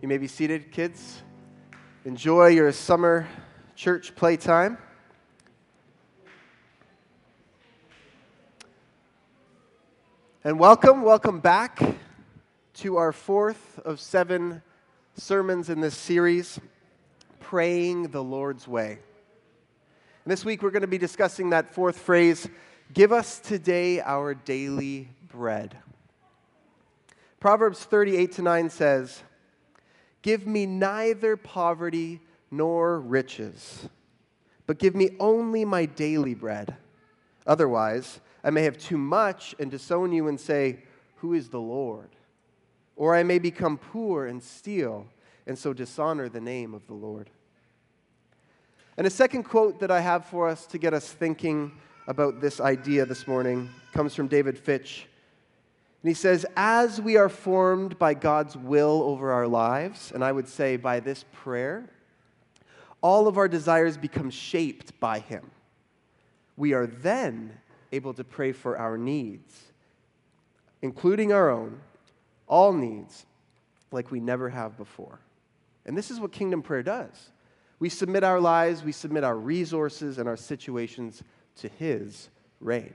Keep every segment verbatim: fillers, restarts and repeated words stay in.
You may be seated, kids. Enjoy your summer church playtime. And welcome, welcome back to our fourth of seven sermons in this series, Praying the Lord's Way. And this week we're going to be discussing that fourth phrase, give us today our daily bread. Proverbs thirty-eight to nine says, give me neither poverty nor riches, but give me only my daily bread. Otherwise, I may have too much and disown you and say, who is the Lord? Or I may become poor and steal, and so dishonor the name of the Lord. And a second quote that I have for us to get us thinking about this idea this morning comes from David Fitch. And he says, as we are formed by God's will over our lives, and I would say by this prayer, all of our desires become shaped by Him. We are then able to pray for our needs, including our own, all needs, like we never have before. And this is what kingdom prayer does. We submit our lives, we submit our resources and our situations to His reign.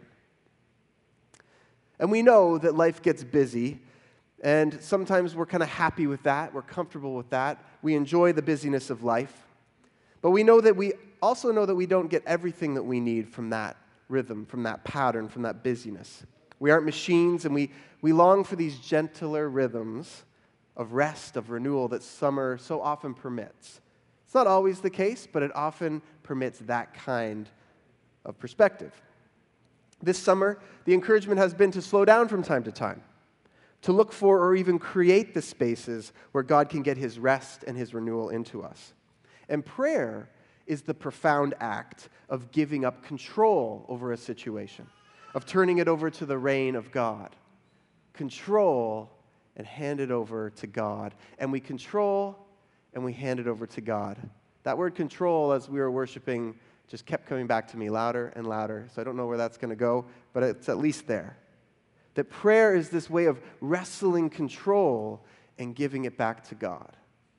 And we know that life gets busy, and sometimes we're kind of happy with that, we're comfortable with that, we enjoy the busyness of life. But we know that we also know that we don't get everything that we need from that rhythm, from that pattern, from that busyness. We aren't machines, and we, we long for these gentler rhythms of rest, of renewal that summer so often permits. It's not always the case, but it often permits that kind of perspective. This summer, the encouragement has been to slow down from time to time, to look for or even create the spaces where God can get His rest and His renewal into us. And prayer is the profound act of giving up control over a situation, of turning it over to the reign of God. Control and hand it over to God. And we control and we hand it over to God. That word control, as we were worshiping, just kept coming back to me louder and louder. So I don't know where that's going to go, but it's at least there. That prayer is this way of wrestling control and giving it back to God.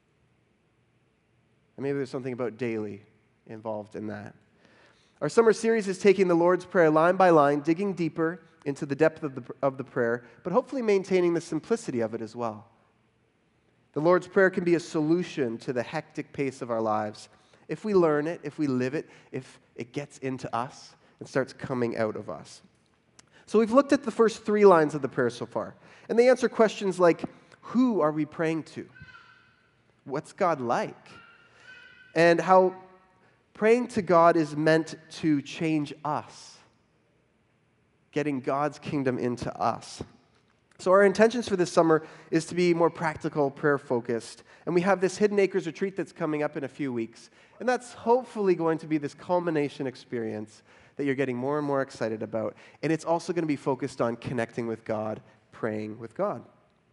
And maybe there's something about daily involved in that. Our summer series is taking the Lord's Prayer line by line, digging deeper into the depth of the, of the prayer, but hopefully maintaining the simplicity of it as well. The Lord's Prayer can be a solution to the hectic pace of our lives if we learn it, if we live it, if it gets into us and starts coming out of us. So we've looked at the first three lines of the prayer so far, and they answer questions like, who are we praying to? What's God like? And how praying to God is meant to change us, getting God's kingdom into us. So our intentions for this summer is to be more practical, prayer-focused. And we have this Hidden Acres retreat that's coming up in a few weeks. And that's hopefully going to be this culmination experience that you're getting more and more excited about. And it's also going to be focused on connecting with God, praying with God.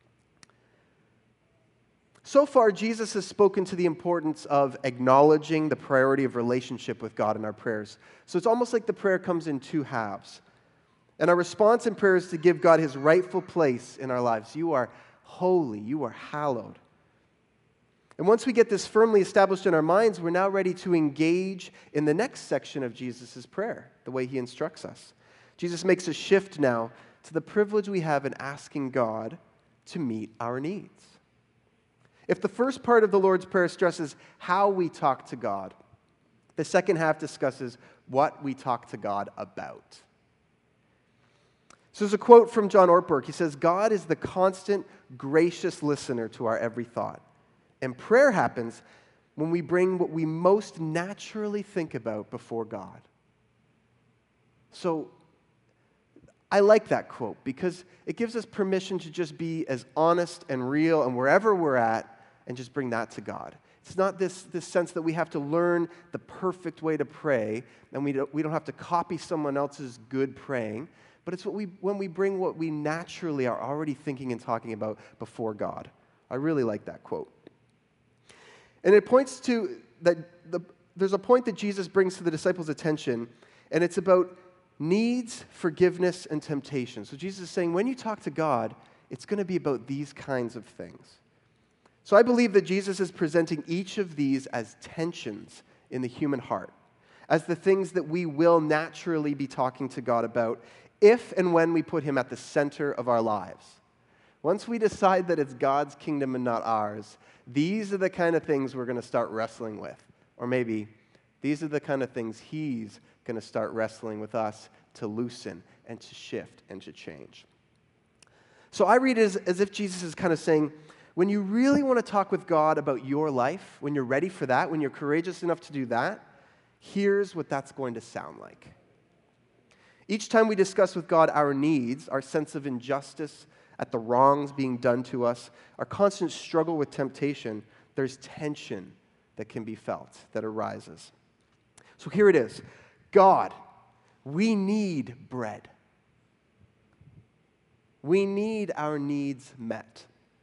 So far, Jesus has spoken to the importance of acknowledging the priority of relationship with God in our prayers. So it's almost like the prayer comes in two halves. And our response in prayer is to give God His rightful place in our lives. You are holy. You are hallowed. And once we get this firmly established in our minds, we're now ready to engage in the next section of Jesus' prayer, the way He instructs us. Jesus makes a shift now to the privilege we have in asking God to meet our needs. If the first part of the Lord's Prayer stresses how we talk to God, the second half discusses what we talk to God about. So there's a quote from John Ortberg. He says, God is the constant, gracious listener to our every thought. And prayer happens when we bring what we most naturally think about before God. So I like that quote because it gives us permission to just be as honest and real and wherever we're at and just bring that to God. It's not this, this sense that we have to learn the perfect way to pray and we don't, we don't have to copy someone else's good praying. But it's what we when we bring what we naturally are already thinking and talking about before God. I really like that quote. And it points to that the, there's a point that Jesus brings to the disciples' attention, and it's about needs, forgiveness, and temptation. So Jesus is saying when you talk to God, it's going to be about these kinds of things. So I believe that Jesus is presenting each of these as tensions in the human heart, as the things that we will naturally be talking to God about if and when we put him at the center of our lives. Once we decide that it's God's kingdom and not ours, these are the kind of things we're going to start wrestling with. Or maybe these are the kind of things he's going to start wrestling with us to loosen and to shift and to change. So I read it as, as if Jesus is kind of saying, when you really want to talk with God about your life, when you're ready for that, when you're courageous enough to do that, here's what that's going to sound like. Each time we discuss with God our needs, our sense of injustice at the wrongs being done to us, our constant struggle with temptation, there's tension that can be felt, that arises. So here it is. God, we need bread. We need our needs met.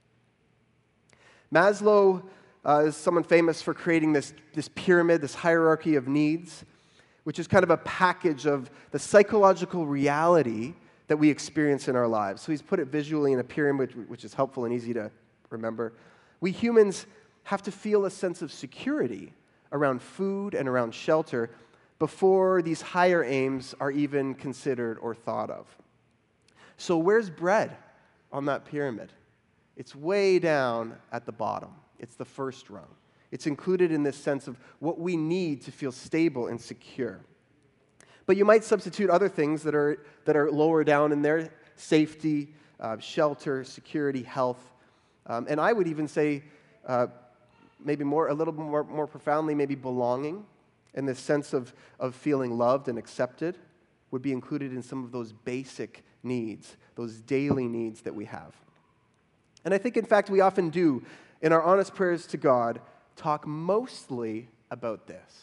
Maslow uh, is someone famous for creating this, this pyramid, this hierarchy of needs, which is kind of a package of the psychological reality that we experience in our lives. So he's put it visually in a pyramid, which is helpful and easy to remember. We humans have to feel a sense of security around food and around shelter before these higher aims are even considered or thought of. So where's bread on that pyramid? It's way down at the bottom. It's the first rung. It's included in this sense of what we need to feel stable and secure. But you might substitute other things that are, that are lower down in there: safety, uh, shelter, security, health. Um, and I would even say uh, maybe more, a little more, more profoundly, maybe belonging, and this sense of, of feeling loved and accepted would be included in some of those basic needs, those daily needs that we have. And I think, in fact, we often do, in our honest prayers to God, talk mostly about this.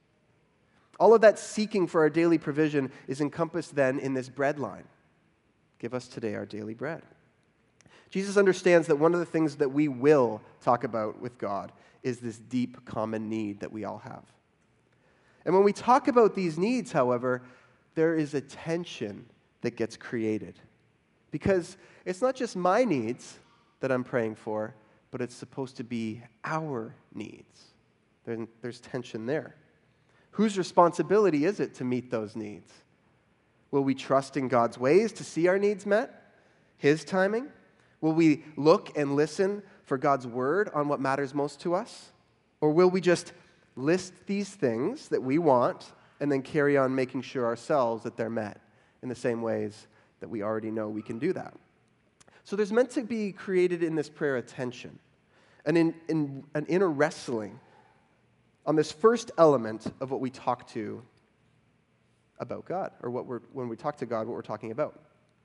All of that seeking for our daily provision is encompassed then in this bread line. Give us today our daily bread. Jesus understands that one of the things that we will talk about with God is this deep common need that we all have. And when we talk about these needs, however, there is a tension that gets created. Because it's not just my needs that I'm praying for, but it's supposed to be our needs. There, there's tension there. Whose responsibility is it to meet those needs? Will we trust in God's ways to see our needs met? His timing? Will we look and listen for God's word on what matters most to us? Or will we just list these things that we want and then carry on making sure ourselves that they're met in the same ways that we already know we can do that? So there's meant to be created in this prayer a tension, an, in, in, an inner wrestling on this first element of what we talk to about God, or what we're, when we talk to God, what we're talking about.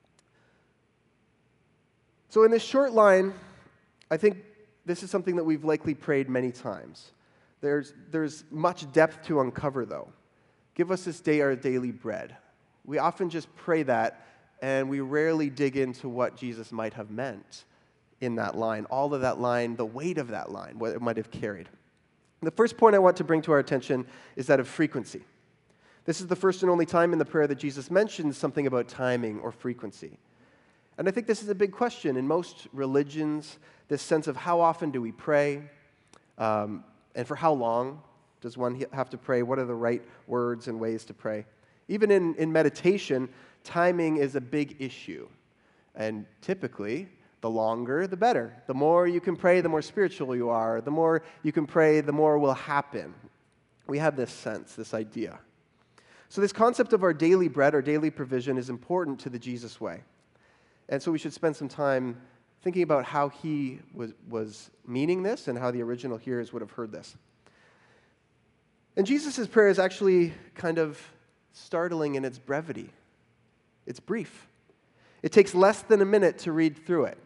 So in this short line, I think this is something that we've likely prayed many times. There's, there's much depth to uncover, though. Give us this day our daily bread. We often just pray that, and we rarely dig into what Jesus might have meant in that line, all of that line, the weight of that line, what it might have carried. The first point I want to bring to our attention is that of frequency. This is the first and only time in the prayer that Jesus mentions something about timing or frequency. And I think this is a big question in most religions, this sense of how often do we pray, um, and for how long does one have to pray? What are the right words and ways to pray? Even in, in meditation, timing is a big issue. And typically, the longer, the better. The more you can pray, the more spiritual you are. The more you can pray, the more will happen. We have this sense, this idea. So this concept of our daily bread, our daily provision, is important to the Jesus way. And so we should spend some time thinking about how he was, was meaning this and how the original hearers would have heard this. And Jesus' prayer is actually kind of startling in its brevity. It's brief. It takes less than a minute to read through it.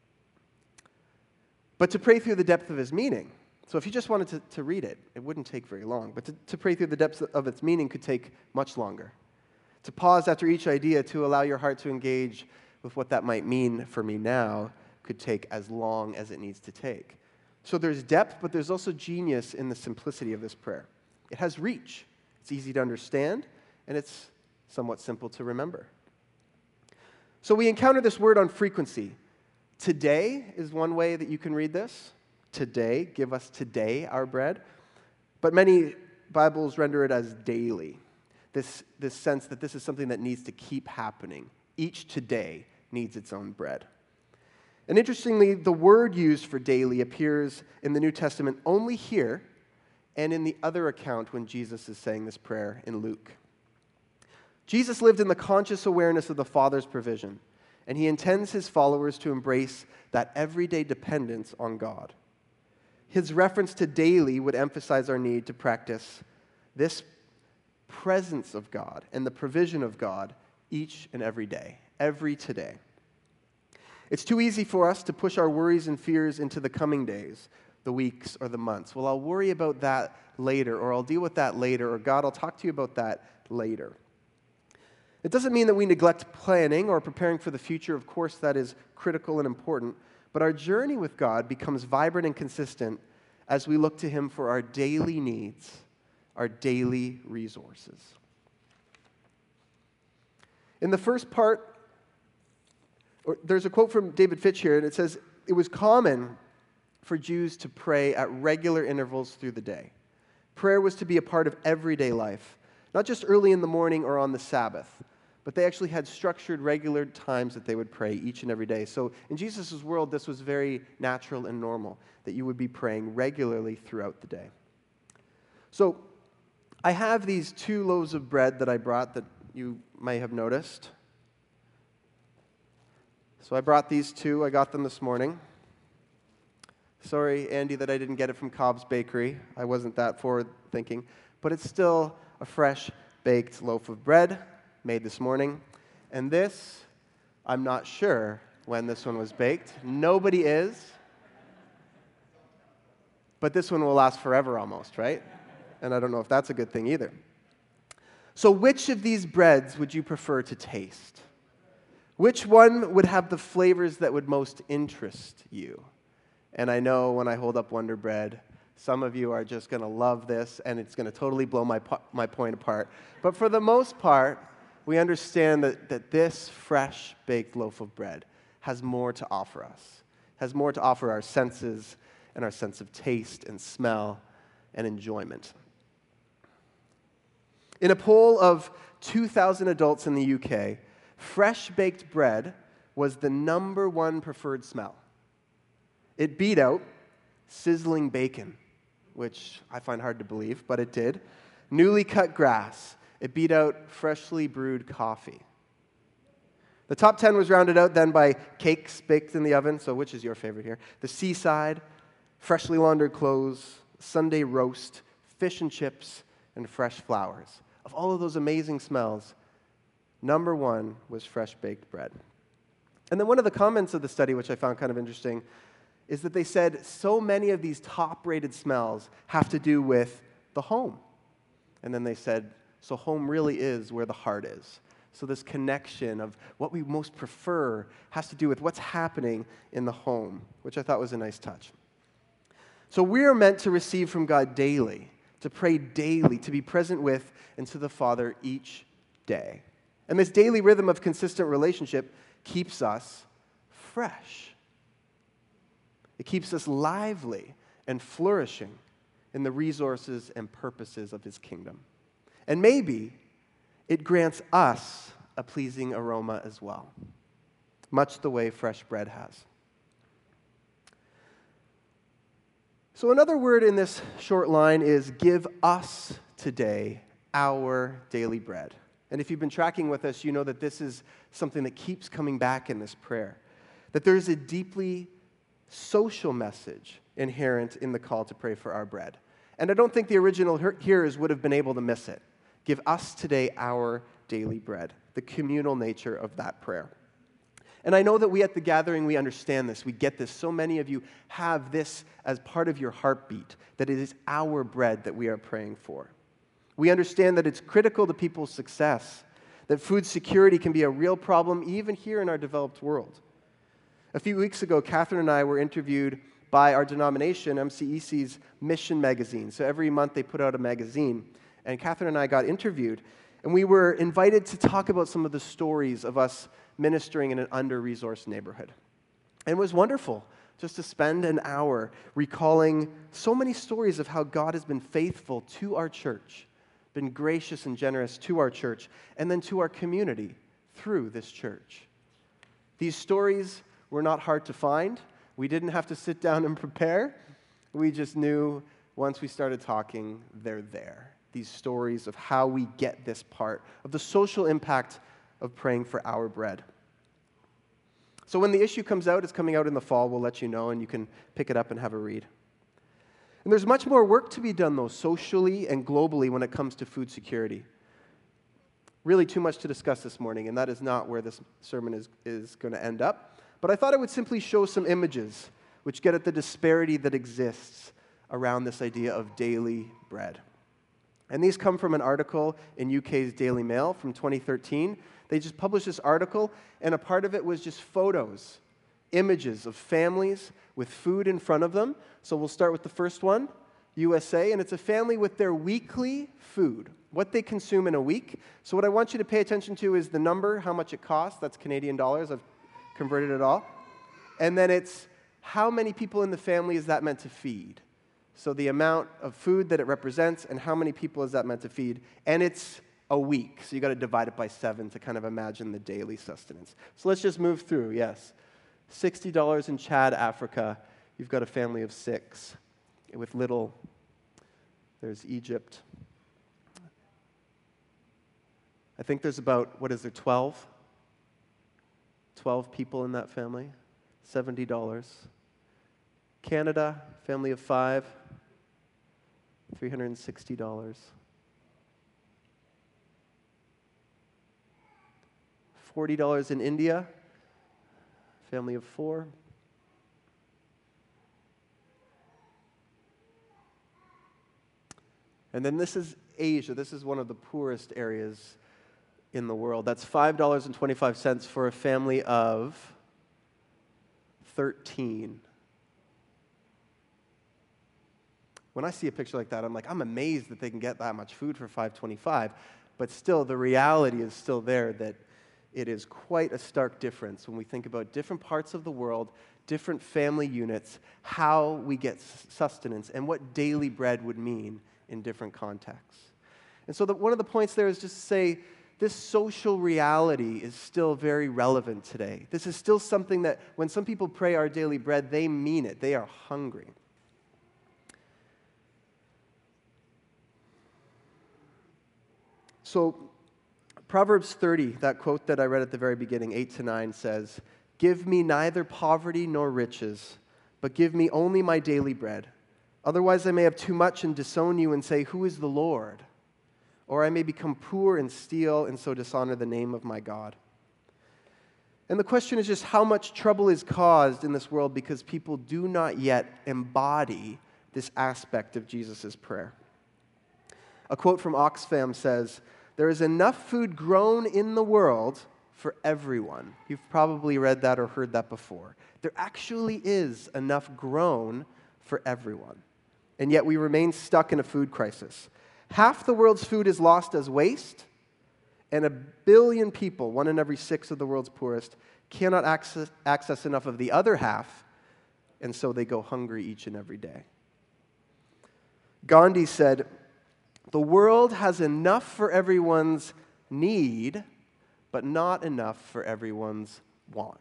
But to pray through the depth of his meaning, so if you just wanted to, to read it, it wouldn't take very long. But to, to pray through the depths of its meaning could take much longer. To pause after each idea to allow your heart to engage with what that might mean for me now could take as long as it needs to take. So there's depth, but there's also genius in the simplicity of this prayer. It has reach. It's easy to understand, and it's somewhat simple to remember. So we encounter this word on frequency. Today is one way that you can read this. today, give us today our bread. But many Bibles render it as daily, this, this sense that this is something that needs to keep happening. Each today needs its own bread. And interestingly, the word used for daily appears in the New Testament only here and in the other account when Jesus is saying this prayer in Luke. Jesus lived in the conscious awareness of the Father's provision, and he intends his followers to embrace that everyday dependence on God. His reference to daily would emphasize our need to practice this presence of God and the provision of God each and every day, every today. It's too easy for us to push our worries and fears into the coming days, the weeks, or the months. Well, I'll worry about that later, or I'll deal with that later, or God, I'll talk to you about that later. It doesn't mean that we neglect planning or preparing for the future. Of course, that is critical and important. But our journey with God becomes vibrant and consistent as we look to him for our daily needs, our daily resources. In the first part, or there's a quote from David Fitch here, and it says, "It was common for Jews to pray at regular intervals through the day. Prayer was to be a part of everyday life, not just early in the morning or on the Sabbath, but they actually had structured, regular times that they would pray each and every day." So in Jesus' world, this was very natural and normal, that you would be praying regularly throughout the day. So I have these two loaves of bread that I brought that you may have noticed. So I brought these two. I got them this morning. Sorry, Andy, that I didn't get it from Cobb's Bakery. I wasn't that forward-thinking. But it's still a fresh baked loaf of bread made this morning. And this, I'm not sure when this one was baked. Nobody is. But this one will last forever almost, right? And I don't know if that's a good thing either. So which of these breads would you prefer to taste? Which one would have the flavors that would most interest you? And I know when I hold up Wonder Bread, some of you are just going to love this, and it's going to totally blow my, my point apart. But for the most part, we understand that, that this fresh baked loaf of bread has more to offer us, has more to offer our senses and our sense of taste and smell and enjoyment. In a poll of two thousand adults in the U K, fresh baked bread was the number one preferred smell. It beat out sizzling bacon, which I find hard to believe, but it did. Newly cut grass. It beat out freshly brewed coffee. The top ten was rounded out then by cakes baked in the oven, so which is your favorite here? The seaside, freshly laundered clothes, Sunday roast, fish and chips, and fresh flowers. Of all of those amazing smells, number one was fresh baked bread. And then one of the comments of the study, which I found kind of interesting, is that they said so many of these top-rated smells have to do with the home. And then they said, so home really is where the heart is. So this connection of what we most prefer has to do with what's happening in the home, which I thought was a nice touch. So we are meant to receive from God daily, to pray daily, to be present with and to the Father each day. And this daily rhythm of consistent relationship keeps us fresh. It keeps us lively and flourishing in the resources and purposes of his kingdom. And maybe it grants us a pleasing aroma as well, much the way fresh bread has. So another word in this short line is give us today our daily bread. And if you've been tracking with us, you know that this is something that keeps coming back in this prayer, that there's a deeply social message inherent in the call to pray for our bread. And I don't think the original hearers would have been able to miss it. Give us today our daily bread, the communal nature of that prayer. And I know that we at the gathering, we understand this. We get this. So many of you have this as part of your heartbeat, that it is our bread that we are praying for. We understand that it's critical to people's success, that food security can be a real problem even here in our developed world. A few weeks ago, Catherine and I were interviewed by our denomination, M C E C's Mission Magazine. So every month they put out a magazine, and Catherine and I got interviewed, and we were invited to talk about some of the stories of us ministering in an under-resourced neighborhood. And it was wonderful. just to spend an hour recalling so many stories of how God has been faithful to our church, been gracious and generous to our church, and then to our community through this church. These stories were not hard to find. We didn't have to sit down and prepare. We just knew once we started talking, they're there. These stories of how we get this part of the social impact of praying for our bread. So when the issue comes out, it's coming out in the fall, we'll let you know, and you can pick it up and have a read. And there's much more work to be done, though, socially and globally when it comes to food security. Really too much to discuss this morning, and that is not where this sermon is, is going to end up. But I thought I would simply show some images which get at the disparity that exists around this idea of daily bread. And these come from an article in U K's Daily Mail from twenty thirteen. They just published this article, and a part of it was just photos, images of families with food in front of them. So we'll start with the first one, U S A, and it's a family with their weekly food, what they consume in a week. So what I want you to pay attention to is the number, how much it costs. That's Canadian dollars. I've converted it all. And then it's how many people in the family is that meant to feed? So the amount of food that it represents and how many people is that meant to feed? And it's a week, so you got to divide it by seven to kind of imagine the daily sustenance. So let's just move through, yes. sixty dollars in Chad, Africa. You've got a family of six with little. There's Egypt. I think there's about, what is there, twelve? twelve people in that family, seventy dollars. Canada, family of five, three hundred sixty dollars. forty dollars in India, family of four. And then this is Asia. This is one of the poorest areas in the world. That's five dollars and twenty-five cents for a family of thirteen. When I see a picture like that, I'm like, I'm amazed that they can get that much food for five dollars and twenty-five cents. But still, the reality is still there that it is quite a stark difference when we think about different parts of the world, different family units, how we get sustenance, and what daily bread would mean in different contexts. And so the, one of the points there is just to say, this social reality is still very relevant today. This is still something that when some people pray our daily bread, they mean it. They are hungry. So Proverbs thirty, that quote that I read at the very beginning, eight to nine, says, "Give me neither poverty nor riches, but give me only my daily bread. Otherwise I may have too much and disown you and say, 'Who is the Lord?' Or I may become poor and steal and so dishonor the name of my God." And the question is just how much trouble is caused in this world because people do not yet embody this aspect of Jesus' prayer. A quote from Oxfam says, "There is enough food grown in the world for everyone." You've probably read that or heard that before. There actually is enough grown for everyone. And yet we remain stuck in a food crisis. Half the world's food is lost as waste, and a billion people, one in every six of the world's poorest, cannot access, access enough of the other half, and so they go hungry each and every day. Gandhi said, "The world has enough for everyone's need, but not enough for everyone's want."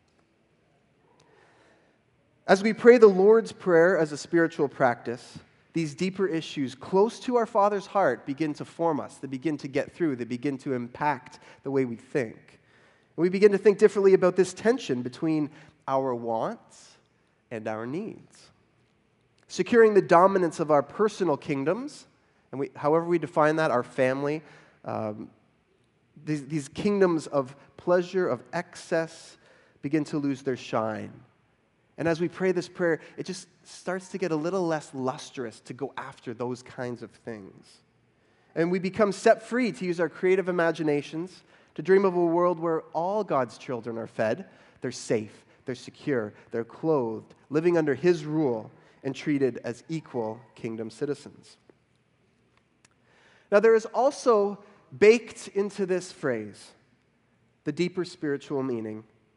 As we pray the Lord's Prayer as a spiritual practice, these deeper issues close to our Father's heart begin to form us. They begin to get through. They begin to impact the way we think. And we begin to think differently about this tension between our wants and our needs. Securing the dominance of our personal kingdoms, and we, however we define that, our family, um, these, these kingdoms of pleasure, of excess, begin to lose their shine. And as we pray this prayer, it just starts to get a little less lustrous to go after those kinds of things. And we become set free to use our creative imaginations, to dream of a world where all God's children are fed, they're safe, they're secure, they're clothed, living under His rule, and treated as equal kingdom citizens. Now, there is also baked into this phrase the deeper spiritual meaning,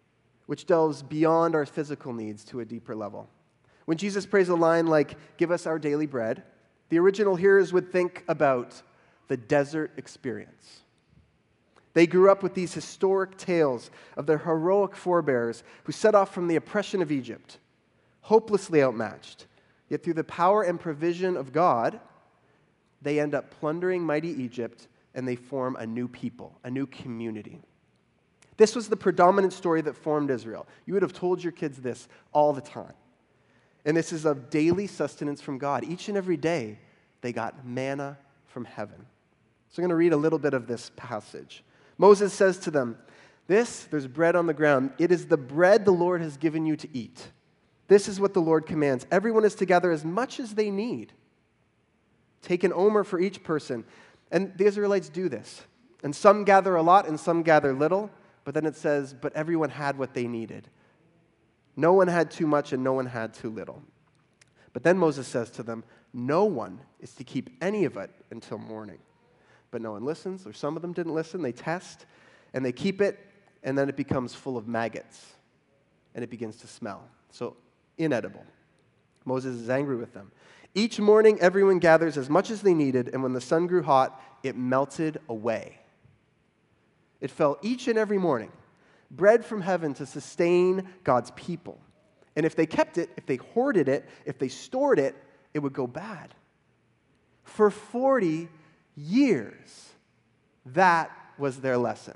which delves beyond our physical needs to a deeper level. When Jesus prays a line like, "Give us our daily bread," the original hearers would think about the desert experience. They grew up with these historic tales of their heroic forebears who set off from the oppression of Egypt, hopelessly outmatched. Yet through the power and provision of God, they end up plundering mighty Egypt, and they form a new people, a new community. This was the predominant story that formed Israel. You would have told your kids this all the time. And this is of daily sustenance from God. Each and every day, they got manna from heaven. So I'm going to read a little bit of this passage. Moses says to them, "This, there's bread on the ground. It is the bread the Lord has given you to eat. This is what the Lord commands. Everyone is to gather as much as they need. Take an omer for each person." And the Israelites do this. And some gather a lot and some gather little. But then it says, but everyone had what they needed. No one had too much and no one had too little. But then Moses says to them, no one is to keep any of it until morning. But no one listens, or some of them didn't listen. They test, and they keep it, and then it becomes full of maggots, and it begins to smell. So inedible. Moses is angry with them. Each morning, everyone gathers as much as they needed, and when the sun grew hot, it melted away. It fell each and every morning, bread from heaven to sustain God's people. And if they kept it, if they hoarded it, if they stored it, it would go bad. For forty years, that was their lesson.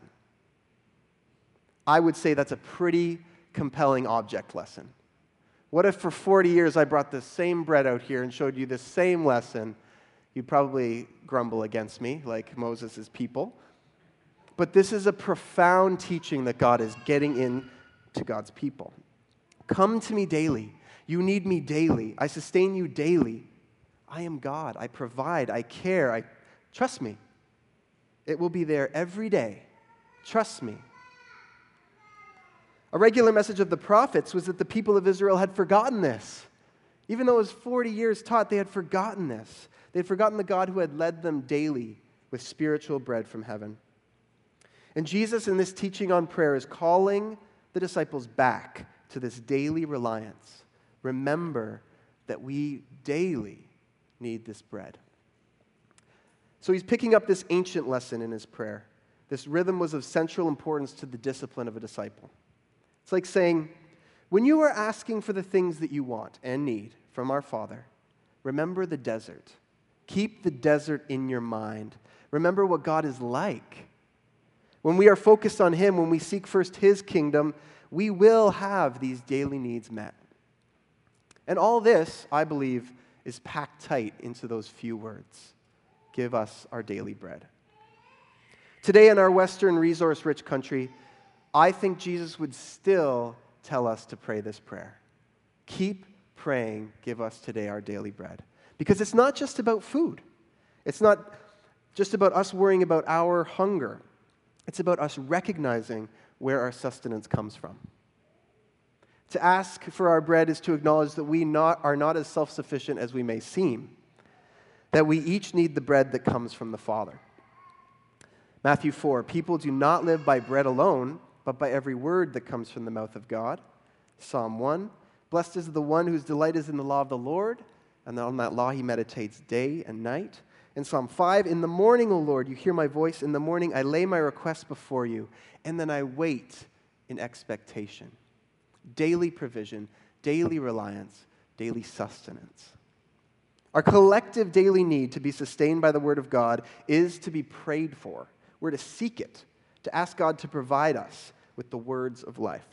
I would say that's a pretty compelling object lesson. What if for forty years I brought the same bread out here and showed you the same lesson? You'd probably grumble against me, like Moses' people. But this is a profound teaching that God is getting in to God's people. Come to me daily. You need me daily. I sustain you daily. I am God. I provide. I care. I trust me. It will be there every day. Trust me. A regular message of the prophets was that the people of Israel had forgotten this. Even though it was forty years taught, they had forgotten this. They had forgotten the God who had led them daily with spiritual bread from heaven. And Jesus, in this teaching on prayer, is calling the disciples back to this daily reliance. Remember that we daily need this bread. So he's picking up this ancient lesson in his prayer. This rhythm was of central importance to the discipline of a disciple. It's like saying, when you are asking for the things that you want and need from our Father, remember the desert. Keep the desert in your mind. Remember what God is like. When we are focused on Him, when we seek first His kingdom, we will have these daily needs met. And all this, I believe, is packed tight into those few words. Give us our daily bread. Today in our Western resource-rich country, I think Jesus would still tell us to pray this prayer. Keep praying, give us today our daily bread. Because it's not just about food. It's not just about us worrying about our hunger. It's about us recognizing where our sustenance comes from. To ask for our bread is to acknowledge that we not, are not as self-sufficient as we may seem, that we each need the bread that comes from the Father. Matthew four, people do not live by bread alone, but by every word that comes from the mouth of God. Psalm one, blessed is the one whose delight is in the law of the Lord, and on that law he meditates day and night. In Psalm five, in the morning, O Lord, you hear my voice. In the morning, I lay my request before you, and then I wait in expectation. Daily provision, daily reliance, daily sustenance. Our collective daily need to be sustained by the Word of God is to be prayed for. We're to seek it, to ask God to provide us with the words of life.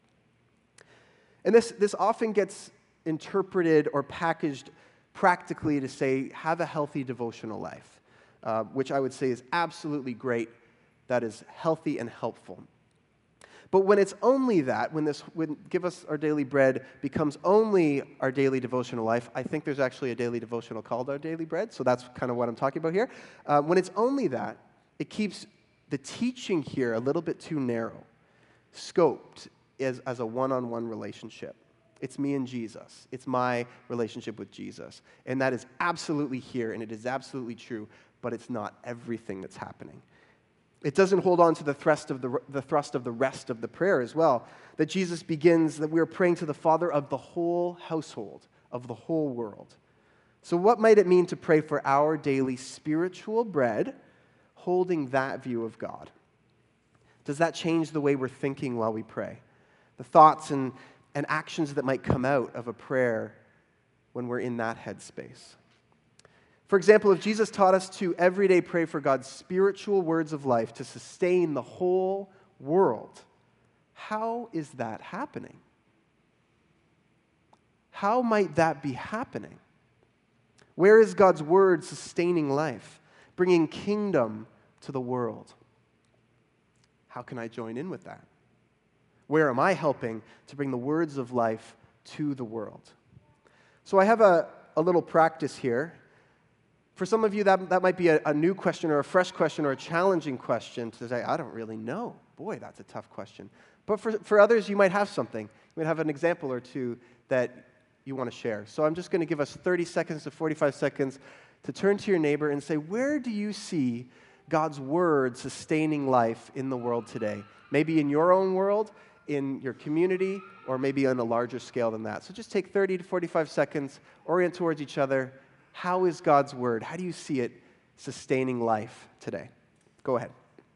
And this, this often gets interpreted or packaged practically to say, have a healthy devotional life, uh, which I would say is absolutely great. That is healthy and helpful. But when it's only that, when this when give us our daily bread becomes only our daily devotional life, I think there's actually a daily devotional called Our Daily Bread, so that's kind of what I'm talking about here. Uh, when it's only that, it keeps the teaching here a little bit too narrow, scoped as, as a one-on-one relationship. It's me and Jesus. It's my relationship with Jesus. And that is absolutely here, and it is absolutely true, but it's not everything that's happening. It doesn't hold on to the thrust of the, the thrust of the rest of the prayer as well. That Jesus begins that we are praying to the Father of the whole household, of the whole world. So what might it mean to pray for our daily spiritual bread, holding that view of God? Does that change the way we're thinking while we pray? The thoughts and, and actions that might come out of a prayer when we're in that headspace. For example, if Jesus taught us to every day pray for God's spiritual words of life to sustain the whole world, how is that happening? How might that be happening? Where is God's word sustaining life, bringing kingdom to the world? How can I join in with that? Where am I helping to bring the words of life to the world? So I have a, a little practice here. For some of you, that, that might be a, a new question or a fresh question or a challenging question to say, I don't really know. Boy, that's a tough question. But for, for others, you might have something. You might have an example or two that you want to share. So I'm just going to give us thirty seconds to forty-five seconds to turn to your neighbor and say, where do you see God's word sustaining life in the world today? Maybe in your own world, in your community, or maybe on a larger scale than that. So just take thirty to forty-five seconds, orient towards each other. How is God's word? How do you see it sustaining life today? Go ahead.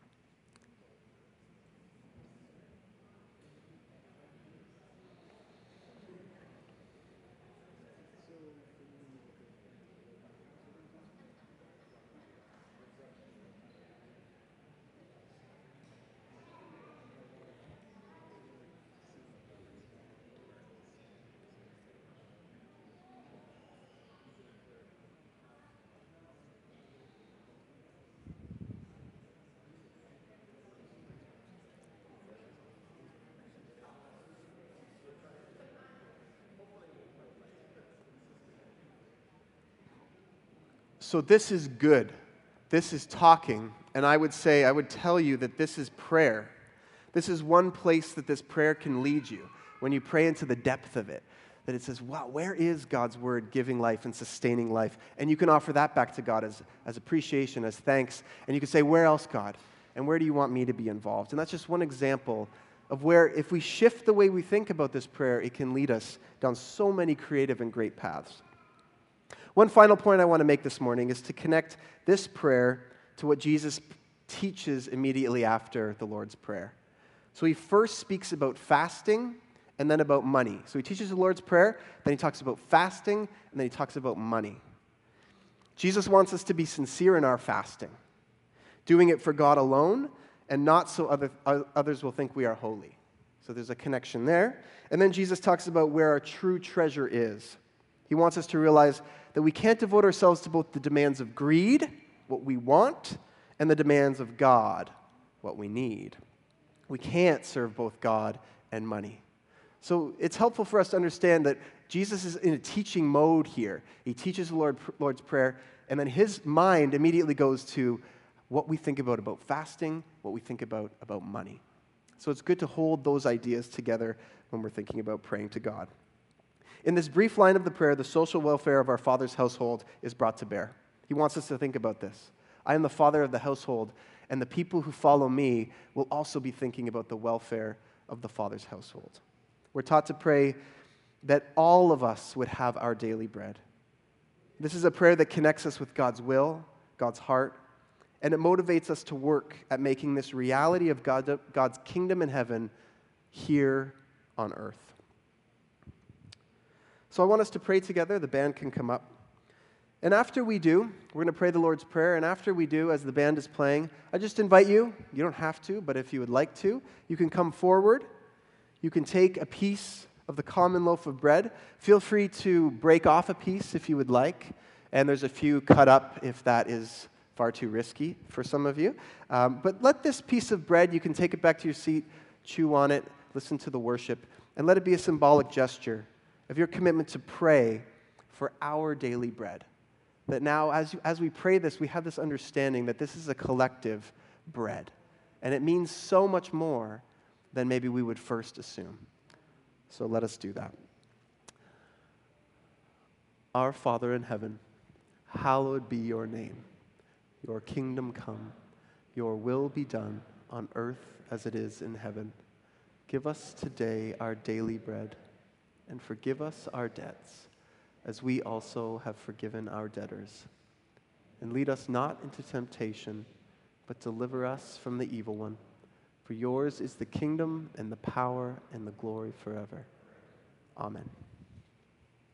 So this is good. This is talking. And I would say, I would tell you that this is prayer. This is one place that this prayer can lead you when you pray into the depth of it. That it says, wow, where is God's word giving life and sustaining life? And you can offer that back to God as, as appreciation, as thanks. And you can say, where else, God? And where do you want me to be involved? And that's just one example of where if we shift the way we think about this prayer, it can lead us down so many creative and great paths. One final point I want to make this morning is to connect this prayer to what Jesus teaches immediately after the Lord's Prayer. So he first speaks about fasting and then about money. So he teaches the Lord's Prayer, then he talks about fasting, and then he talks about money. Jesus wants us to be sincere in our fasting, doing it for God alone and not so other, others will think we are holy. So there's a connection there. And then Jesus talks about where our true treasure is. He wants us to realize that we can't devote ourselves to both the demands of greed, what we want, and the demands of God, what we need. We can't serve both God and money. So it's helpful for us to understand that Jesus is in a teaching mode here. He teaches the Lord, Lord's Prayer, and then his mind immediately goes to what we think about about fasting, what we think about about money. So it's good to hold those ideas together when we're thinking about praying to God. In this brief line of the prayer, the social welfare of our Father's household is brought to bear. He wants us to think about this. I am the father of the household, and the people who follow me will also be thinking about the welfare of the Father's household. We're taught to pray that all of us would have our daily bread. This is a prayer that connects us with God's will, God's heart, and it motivates us to work at making this reality of God, God's kingdom in heaven here on earth. So I want us to pray together. The band can come up. And after we do, we're going to pray the Lord's Prayer. And after we do, as the band is playing, I just invite you, you don't have to, but if you would like to, you can come forward. You can take a piece of the common loaf of bread. Feel free to break off a piece if you would like. And there's a few cut up if that is far too risky for some of you. Um, but let this piece of bread, you can take it back to your seat, chew on it, listen to the worship, and let it be a symbolic gesture of your commitment to pray for our daily bread. That now, as, you, as we pray this, we have this understanding that this is a collective bread. And it means so much more than maybe we would first assume. So let us do that. Our Father in heaven, hallowed be your name. Your kingdom come. Your will be done on earth as it is in heaven. Give us today our daily bread, and forgive us our debts, as we also have forgiven our debtors. And lead us not into temptation, but deliver us from the evil one. For yours is the kingdom and the power and the glory forever. Amen.